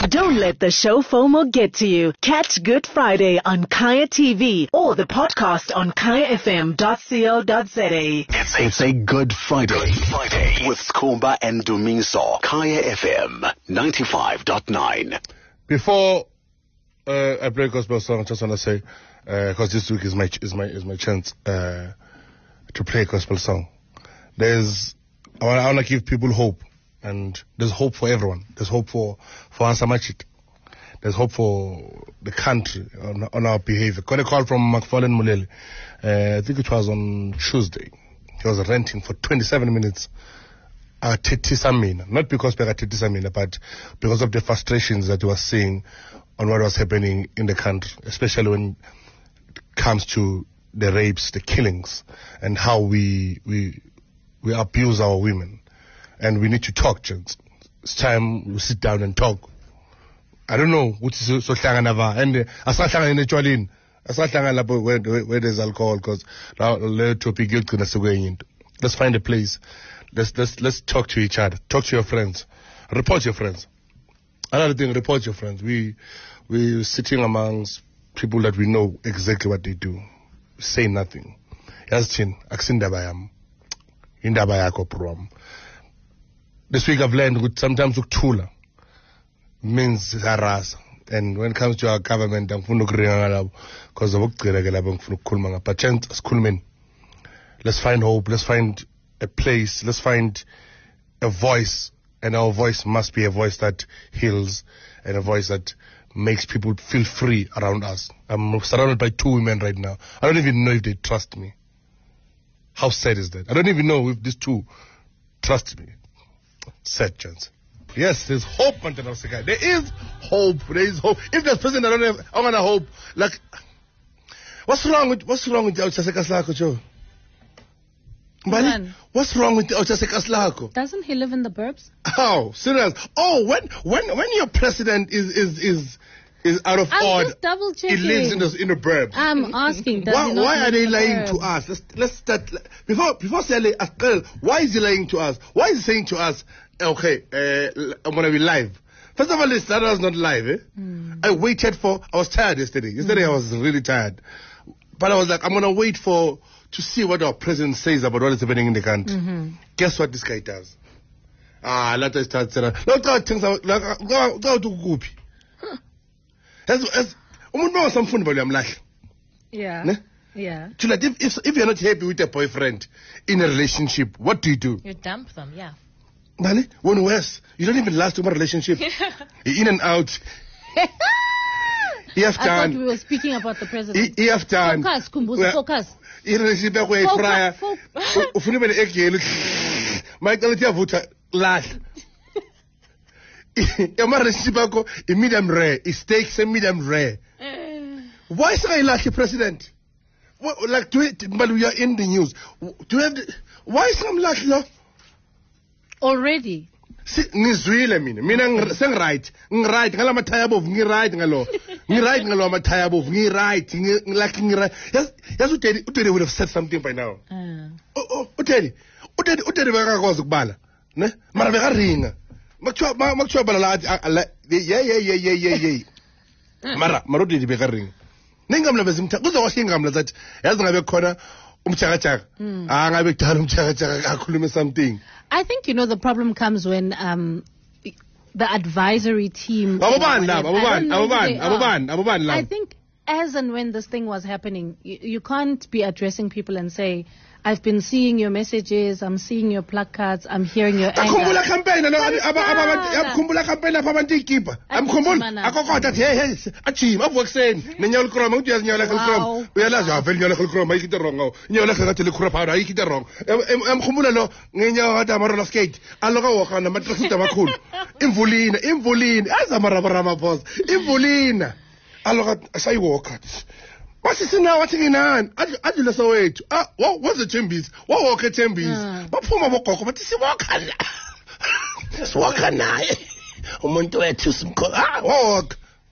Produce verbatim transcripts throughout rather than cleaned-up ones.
Don't let the show FOMO get to you. Catch Good Friday on Kaya T V or the podcast on kaya f m dot co dot za. It's, it's a Good Friday. Friday with Skhumba and Dumiso. Kaya F M ninety-five point nine. Before uh, I play gospel song, I just want to say, because uh, this week is my is my is my chance uh, to play a gospel song. There's I want, I want to give people hope, and there's hope for everyone. There's hope for for Ansamachit. There's hope for the country on, on our behavior. Got a call from McFarlane Mulele. Uh, I think it was on Tuesday. He was renting for twenty-seven minutes at Tetisamina. Not because we are at Tetisamina, but because of the frustrations that he was seeing on what was happening in the country, especially when it comes to the rapes, the killings, and how we we we abuse our women. And we need to talk, gents. It's time we sit down and talk. I don't know what is so hlangana and asahlangana etshwaleni asahlangana lapho where where there's alcohol, because the topic yogcina sekwenye into. Let's find a place. Let's let's let's talk to each other. Talk to your friends. Report your friends. Another thing, report your friends. We we sitting amongst people that we know exactly what they do. Say nothing. Yazithin akusindaba yami. Indaba yakho prom. This week I've learned that sometimes ukuthula means harass. And when it comes to our government, I'm going to agree because of what but chance let's find hope, let's find a place, let's find a voice, and our voice must be a voice that heals and a voice that makes people feel free around us. I'm surrounded by two women right now. I don't even know if they trust me. How sad is that? I don't even know if these two trust me. Sad chance. Yes, there's hope, Mantanasika. There is hope. There is hope. If there's person I don't have, I want to hope. Like, what's wrong with what's wrong with the Ouchasekas Joe? Bali, what's wrong with the Ouchasekas? Doesn't he live in the burbs? Oh, serious? Oh, when when when your president is is is is out of I'm order, just double checking. He lives in the in the burbs. I'm asking. Does Why, he not why are they the lying burbs? to us? Let's let's start before before Sally ask girl, why is he lying to us? Why is he saying to us, okay, uh, I'm gonna be live? First of all, this that was not live. Eh? Mm. I waited for. I was tired yesterday. Yesterday mm. I was really tired, but I was like, I'm gonna wait for to see what our president says about what is happening in the country. Mm-hmm. Guess what this guy does? Ah, let us start. Let's go things out. Go go to Gupi. As as umuntu wasamfundi balo yamlahla. Yeah. Ne? Yeah. Like if, if if you're not happy with a boyfriend in a relationship, what do you do? You dump them, yeah. Mali, one worse. You don't even last in a relationship. You're in and out. You have I time. thought we were speaking about the president. You have time. Focus, Kumbuzo, focus. In a relationship way, prior. Ufuna bene egel. Michael Tiavuta last. Your relationship ako is medium rare. It steaks and medium rare. Why is I like the president? What, like, do it, but we are in the news. Do you have the, why is I'm like no? Already. Ngizwile mina. Mina seng right. Ng right ngala mathaya bovu ngi right ngalo. Ngi right ngalo mathaya bovu ngi right. Ngi like ngi right. Yes, yes Utedi Utedi would have said something by now. Uh. Oh oh Utedi. Utedi Utedi bekakwazi ukubala. Ne? Mara bekaringa. Makuthiwa makuthiwa bala la yeah yeah yeah yeah yeah yeah. Mara marodi bekaringa. Ningamla bezimtha kuzowasho ingamla zathi yazi ngabe khona umchakachaka. Ah ngabe kudala umchakachaka akakhuluma something. I think, you know, the problem comes when um, the advisory team... Aboban, aboban, aboban, aboban, aboban. I think as and when this thing was happening, you, you can't be addressing people and say, I've been seeing your messages, I'm seeing your placards, I'm hearing your anger. Akhumbula campaign no akhumbula campaign lapha abantu ikipa. Amkhumbula akokotha hey hey achima avukseni nenyawo likroma uthi yazinyawo lakhe likroma. Uyalazi avela inyawo lakhe likroma ayikho wrong. Inyawo lakhe ngathi likhura phawula ayikho wrong. Amkhumbula lo ngenyawo ngathi amaroller skate aloka woka namatrasida amakhulu. Imvulina imvulina azamarabarama boss. Imvulina aloka asayiwoka. What's this now? What's in hand? I do so wait. Ah, what was the Timbis? What walk at Timbis? But for my walk, but this is walk. Walk and I. I'm going to some ah walk.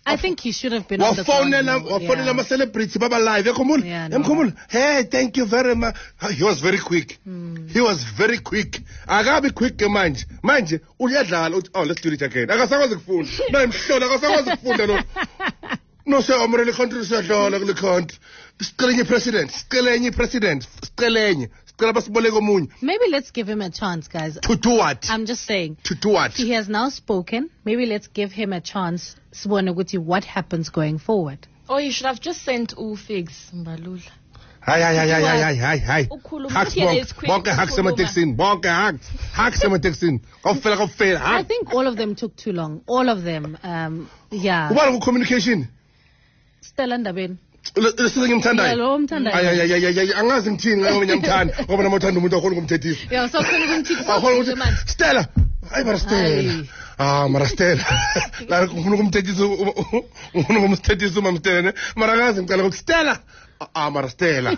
I think he should have been on the wafonela ground. wafonela Yeah. ama celebrity baba live yakhumbula Yeah, no. yamkhumbula hey thank you very much. He was very quick. He was very quick. Akabi quick ke manje manje uyadlala uthi oh let's do it again akasakwazi kufunda no imhlola akasakwazi kufunda lo no sir amrele country siyadlala kule country sicelenye president sicelenye president sicelenye sicela basiboleke omunye. Maybe let's give him a chance, guys. To do what? I'm just saying. To do what? He has now spoken. Maybe let's give him a chance. Sibone ukuthi what happens going forward. Or you should have just sent Ufigs Mbalula. Hi, hi, hi, hi, hi, hi, hi. Ukhuluma. Hacks Look at bonke, it's quick. bonke hacks Ukhuluma. ematekisini, bonke hacks, hacks ematekisini. Kofela kofela. I think all of them took too long. All of them. Um, yeah. Ubani ku communication? Stella Ndabeni. Lesize ngimthandayo. Yeah, lo umthandayo. Ay ay ay ay ay angazi ngithini ngoba ngiyamthanda ngoba namothanda umuntu okhona ukumthethisa. Yeah, so khona ukumthithisa. Akhona ukuthi Stella. Hayi mara Stella. Ah mara Stella. La ngifuna ukumthethisa ufuna ukumthethisa uma Stella. Mara angazi ngicela ukuthi Stella. Ah mara Stella.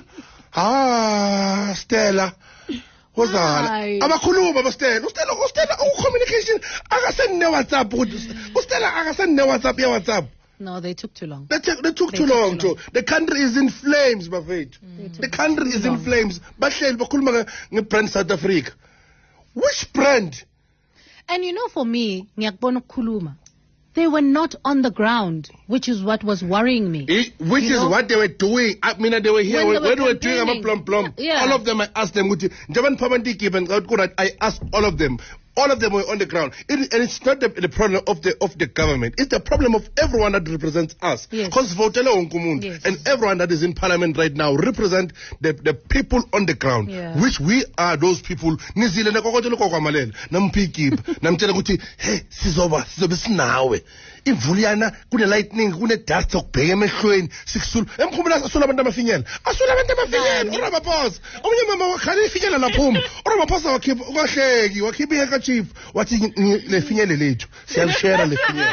Ah Stella. Wozala. Hayi. Abakhuluma ba Stella. uStella uStella u communication akasenne WhatsApp ukuthi uStella akasenne WhatsApp ya WhatsApp. No, they took too long. They, took- they took They too took long. too long. Too. The country is in flames, bafethu. The country is in flames. Bahleli bakhuluma ngebrand South Africa. Which brand? And you know, for me, ngiyakubona ukukhuluma. They were not on the ground, which is what was worrying me. Eh, which You is know? what they were doing. I mean, they were here When when, they were when they were doing ama campaigning. plum plum. Yeah. All of them, I asked them, ukuthi, njengoba niphaba ndikiphe ngikuthi, I asked all of them. All of them were on the ground. It, and it's not the, the problem of the of the government. It's the problem of everyone that represents us. Yes. Because votele wonke umuntu. Yes. And everyone that is in parliament right now represent the, the people on the ground. Yeah. Which we are those people. Nizile nekokotshela kokwamalela. Nampikip. Namtshela ukuthi, hey, sizoba, sizobe sinawe. Imvuliyana, kune lightning, kune dust okubheka emehlweni, sikusula. Emkhumbula asula abantu amafinyela. Asula abantu amafinyela. uRamaphosa. Omunye mama wakhala ifinyela laphuma. uRamaphosa wakhipha kwahleki, wakhipha ihandkerchief, wathi "Ngi- le finyele lethu. Siyalishare le finyela.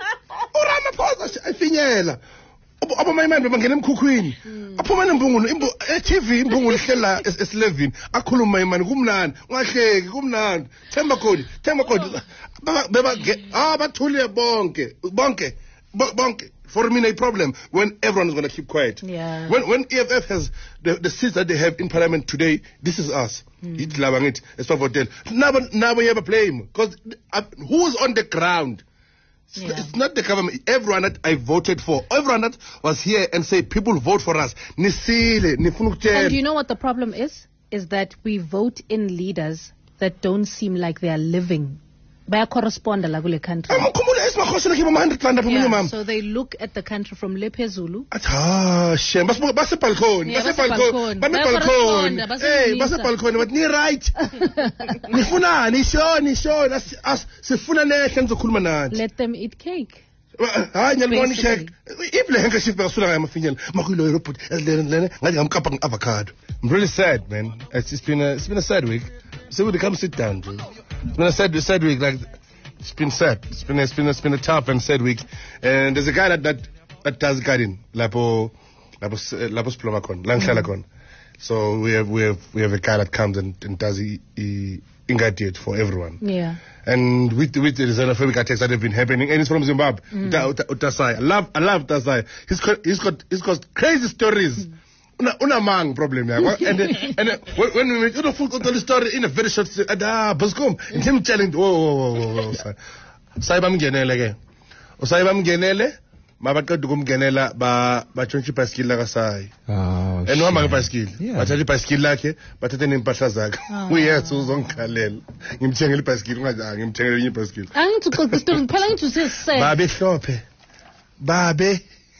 uRamaphosa ifinyela. Abamayimani bangena emkhukhwini. Aphuma nembungulu, imbu e-T V imbungulu ihlela esilevini. Akhuluma imani kumnandi, ungahleki kumnandi. Themba Khodi, Themba Khodi. Baba baba ah bathule bonke, bonke, bo- bonke. For me, no problem when everyone is going to keep quiet. Yeah. When when E F F has the, the seats that they have in parliament today, this is us. It's Labangit, it's Hotel. Never, never ever blame because uh, who's on the ground? It's, Yeah. it's not the government. Everyone that I voted for, everyone that was here and say people vote for us. Nisile, nifuna ukutshela. And you know what the problem is? Is that we vote in leaders that don't seem like they are living. Baya correspond la kule country. Amkhumbula esimakhosi nakhiba ama one hundred rand apha omunye Yeah, mama. so they look at the country from lephezulu. Athi ah shem base base balcony Yeah, base base balcony balcony. bane Baya balcony correspond, base hey ulisa. base balcony bathi ni right nifunani shoni shoni as- as- sifuna nehle nizokhuluma nani Let them eat cake. hayi ngiyalibona Basically. check ible handkerchief bekasula ngayo amafinyela makuyilo robot lene ngathi ngamkapa ngeavocado. I'm really sad, man. It's, it's been a it's been a sad week. So we come sit down, bro. It's been a sad sad week. Like it's been sad. It's been it's been it's been a tough and sad week. And there's a guy that that, that does garden, lapo lapo lapo sploma kon, langhlala kon. So we have we have we have a guy that comes and, and does i i ingredient for everyone. Yeah. And with with the xenophobic attacks that have been happening, and he's from Zimbabwe, Uta- Uta- Utasai. I love I love Utasai. He's got he's got he's got crazy stories. Una una mang problem yeah. And then, and then, when when we you know full tell the story in a very short and ah Buscom and him telling whoa whoa whoa whoa whoa sai bamngenele ke usai bamngenele mabaqeda ukumngenela ba batshontsha ibhasikili la kasai Oh, and uhamba shit. ngebhasikili Yeah. bathatha ibhasikili lakhe bathathe nempahla zakhe uyethu uzongikhalela ngimthengele ibhasikili ungazi ngimthengele enye ibhasikili Angithi uxoxa isitori phela ngithi usese. babe hlophe babe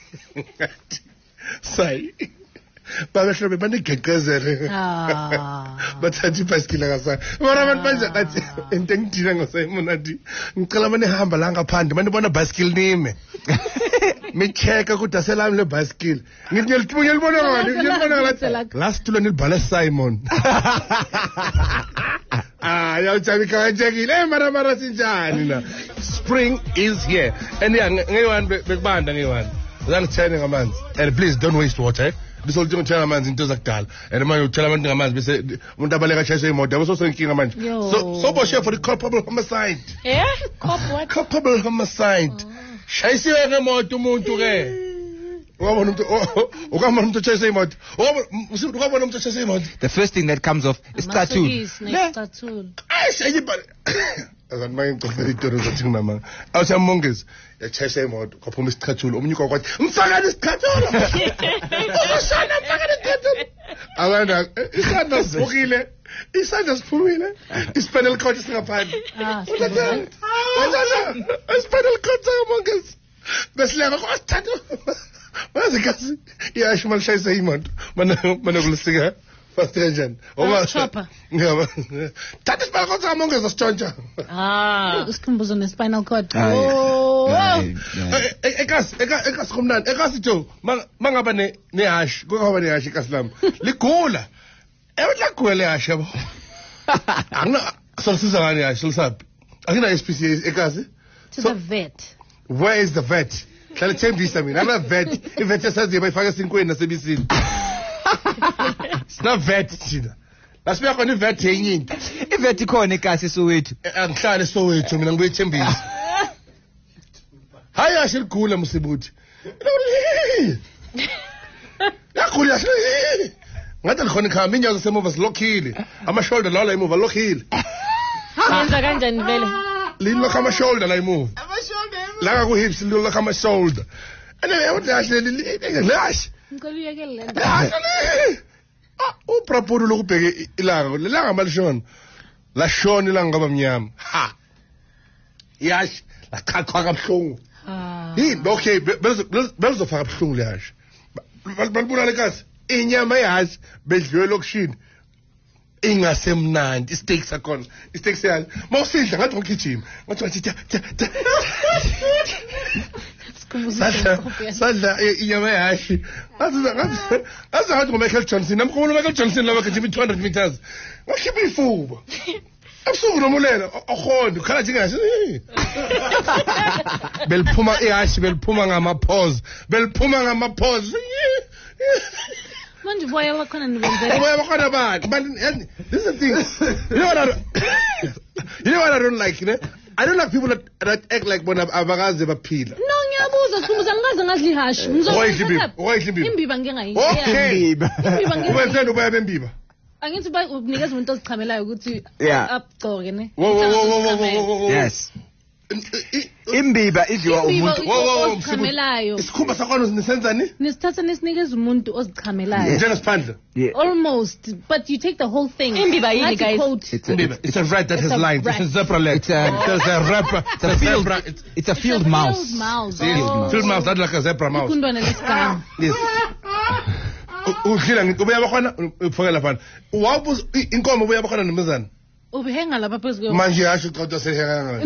sai babe hlophe banegeqezele Ah. bathatha ibhasikili kasai mara abantu manje athi into engidina ngosayimona athi ngicela manje hamba la ngaphandle manibona ibhasikili nime micheka ukuthi aselami le bicycle ngithi ngiyalibona ngani ngiyalibona ngani last tulo nilibhala Simon ah yawujabi kawajekile eh mara mara sinjani na spring is here and yeah ngeyi-one bekubanda ngeyi-one uzangithene ngamanzi and please don't waste water eh bisoluthe ngithela amanzi into zakudala and manje uthela abantu ngamanzi bese umuntu abaleka ashayisa imoto yabo sosenkinga manje Yo. so so boshe for the culpable homicide Eh? Cop what? culpable homicide Shayisiwe ngemoto umuntu ke. Ukabona umuntu ukabona umuntu chase imoto. Ukabona umuntu chase imoto. The first thing that comes off is tattoo. Tattoo. Ay sayibale. Azan mayingicela itori zathi mama. Awuthi Mongezi ya chase imoto kwaphuma isicathulo omunye kwathi mfakani isicathulo. Usana mfakani isicathulo. Abana isandla sivukile. Isandla siphumile. Ispinal cord singaphandle. Ah, Ispinal cord Mongezi. Besileka kwasithathu. Mazi kasi ya shumal shayisa imoto. Mana mana kulisika. Fast kanjani? Oba chopper. Ngiyaba. Thatha ispinal cord Mongezi asitshontsha. Ah, usikhumbuzo ne-spinal cord. Oh. Ekas ekas ekas kumnandi. Ekas jo mangaba ne nehash. Kungaba nehash ekas lami. Ligula. Ewetla kwele hash yabo. Angina solisiza ngani hash solisaphi? Akina S P C A ekas. To the vet. Where is the vet? Hlala thembisa mina. I'm a vet. Ivet yasazi bayifaka esinkweni nasebisini. Sina vet thina. Lasibuya khona ivet yenye into. Ivet ikhona ekasi Soweto. Angihlale Soweto mina ngibuye ethembisa. Hayi hash ligula msibuthi. Yakhula yahle. Ngathi likhona ikhamba inyawo zasemuva zilokhile. Ama shoulder la la emuva lokhile. Yenza kanjani vele? Lilokha ama shoulder la emuva. La ku hips lilokha ama shoulder. Ene yathi yahle lash. Ngicela uyekele lento. Ah, uprapolo lokubheke ilanga. Lelanga malishona. La shona ilanga ngaba mnyama. Ha. Yash, la chaqwa kabuhlungu. Ah. Yini okay, belizofaka kabuhlungu leyash. Balibona lekasi. Inyama yash bedliwe lokushini. Ingasemnandi isteak sakhona. Isteak siyali. Mawusidla ngathi ngokitchen. Ngathi wathi Sadla, sadla inyama yashi. Ngathi ngathi ngathi ngoMichael Johnson. Namkhulu Michael Johnson laba kujima two hundred meters. Ngakhipha ifuba. Abusuku nomulela akhona ukhala njengasi. Beliphuma ihashi beliphuma ngama pause. Beliphuma ngama pause. Manje boya wakhona nibenzela. Boya wakhona bani? But this is the thing. You know what I don't, you know what I don't like, you know? I don't like people that, that act like bona abakaze baphila. No ngiyabuza sikhumbuza ngikaze ngadli hash. Ngizokwenza imbiba. Imbiba ngeke ngayi. Okay. Imbiba. Imbiba ngeke. Ubenzeni ubaya bembiba? Angithi ba ukunikeza umuntu ozichamelayo ukuthi abugcoke ne. Wo wo wo wo wo. Yes. Imbiba idliwa umuntu ozichamelayo. Isikhumba sakhona nisenzani? Nisithatha nesinikeza umuntu ozichamelayo. Njena siphandla. Almost, but you take the whole thing. Imbiba yini guys? It's a, Imbiba. It's a rat that has lines. It's a zebra leg. It's a, There's a rapper. It's a field. It's a field mouse. Field mouse. Oh. Field mouse. That's like a zebra mouse. Kundwana lesigama. Yes. Ukhila ubuya bakhona ufakela phana. Wabuz inkomo ubuya bakhona nemizana. Ubihenga lapha phezulu. Manje yasho uqodo selihenga.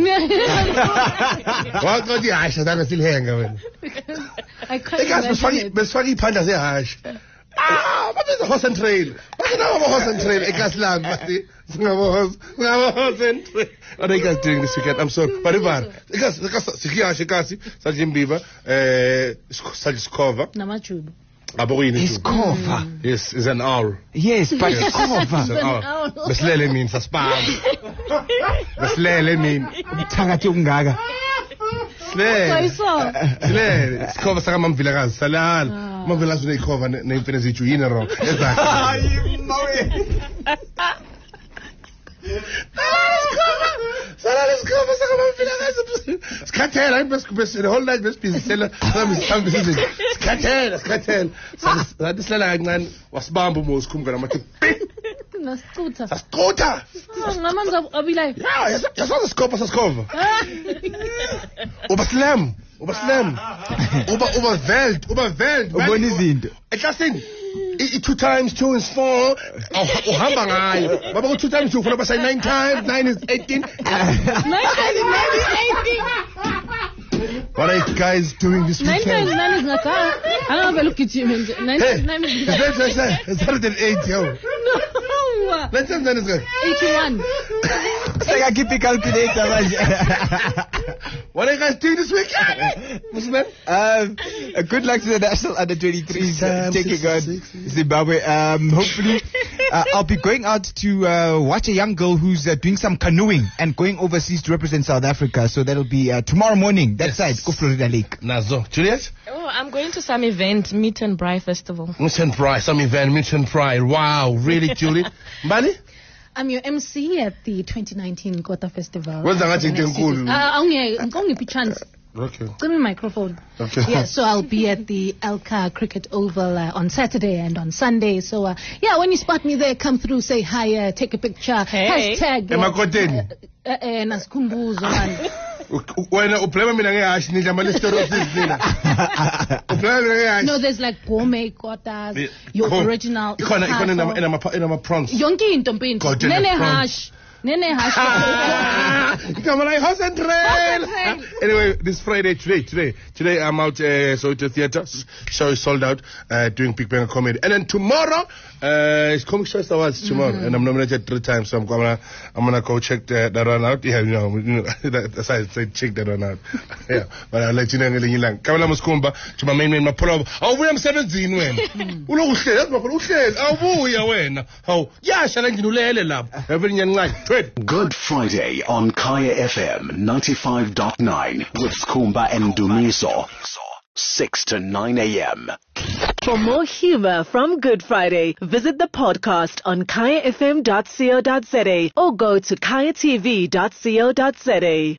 Waqodo ihasha dana selihenga wena. I can't. Ekasi besifaka iphanda zehasha. Ah, what is a horse and trail? What is a horse and trail? Ekas lang, basi. Ngabo horse, ngabo horse and trail. What are you guys doing this weekend? I'm sorry. But Ivan, ekas, ekas, sikiya shikasi, sajimbiba, eh, sajiskova. Namachubu. It's cover. Yes, it's an owl. Yes, but it's cover. It's an owl. Beslele means a spam. Beslele mean. Thakathi ungaka. Slele. Slele. It's cover saka mamvilakazi. Salal. Mamvilakazi ne cover ne imfene zichu yini wrong. Exactly. Hayi mawe. Salal is cover saka mamvilakazi. Skathela imbes the whole night bes busy sela. Some is some busy. Skathela, skathela. Sathi sela kancane wasibamba umusi khumka namathi. Nasicutha. Sasicutha. Ngamanzi abilayo. Yeah, yasazi scope sasikova. Uba slam, uba slam. Uba uba veld, uba veld. Ubona izinto. Eklasini. Two times two is four. Uhamba ngayo. Baba two times two ufuna basa nine times nine is eighteen. nine times nine is eighteen. What are you guys doing this weekend? nine times nine is ngaka. Angavela ugijima nje. nine times nine is ngaka. It's better than eight, yo. No. nine times nine is ngaka. eighty-one. Sekakhipha calculator manje. What are you guys doing this weekend? What's that? Um, uh, good luck to the national under twenty-threes uh, taking on Zimbabwe. Um, hopefully, uh, I'll be going out to uh, watch a young girl who's uh, doing some canoeing and going overseas to represent South Africa. So that'll be uh, tomorrow morning. That Yes. side, go Florida Lake. Nazo. Juliet? Oh, I'm going to some event, Meet and Bry Festival. Meet and Fry, some event, Meet and Fry. Wow, really, Julie? Mbani? I'm your M C at the twenty nineteen Kota Festival. When's that For the going next to few days. Uh, only, only a chance. Okay. Give me a microphone. Okay. Yeah, so I'll be at the Alka Cricket Oval uh, on Saturday and on Sunday. So, uh, yeah, when you spot me there, come through, say hi, uh, take a picture. Hey. Hashtag. Am I Uh, content? uh, uh, nasikhumbuzo, man. Wena ublema mina ngehash nidla ama stereotypes nina. Ublema mina ngehash. No, there's like gourmet kotas, your original. Ikhona ikhona Taco. inama inama inama prawns. Yonke into mpinto. Godje Nene ne-prawns. hash. Nene hash. Come on, like horse and trail. Anyway, this Friday, today, today, today I'm out uh, so to theater. Show is sold out. Uh, doing Big Bang comedy, and then tomorrow, uh, it's Comic Choice Awards tomorrow, and I'm nominated three times. So I'm gonna, I'm gonna go check the, that one out. Yeah, you know, you know that's why I said check that one out. Yeah, but I'll let you know in a lang. Kamala Muskumba to my main man, my pull up. Oh, we am seventeen when. Ulo uhle, that's my uhle. Oh, we are when. Oh, yeah, shall I do lele lab? Every young night. Good Friday on Kaya F M ninety-five point nine with Skumba and Dumiso. six to nine a.m. For more humor from Good Friday, visit the podcast on kaya f m dot co dot za or go to kaya t v dot co dot za.